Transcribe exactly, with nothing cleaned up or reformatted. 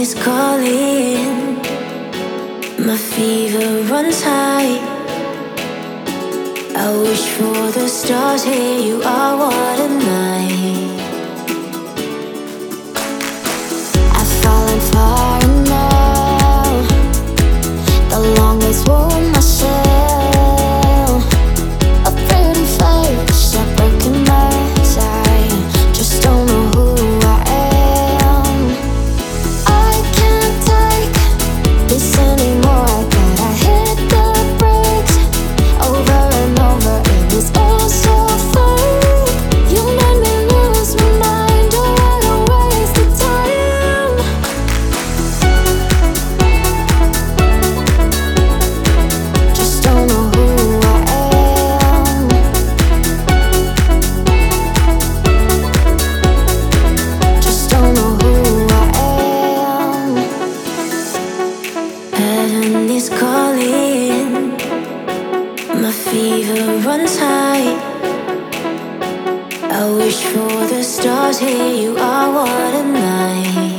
is calling. My fever runs high. I wish for the stars, here you are, what a night. I've fallen far enough. The longest wound my shell. A pretty face, a broken nose. I just don't know who I am. I can't take this anymore. I gotta hit the brakes over and over. It was all so fun. You made me lose my mind. Don't wanna waste the time. Just don't know who I am. Just don't know who I am. Heaven is calling. My fever runs high. I wish for the stars, here you are, what a night.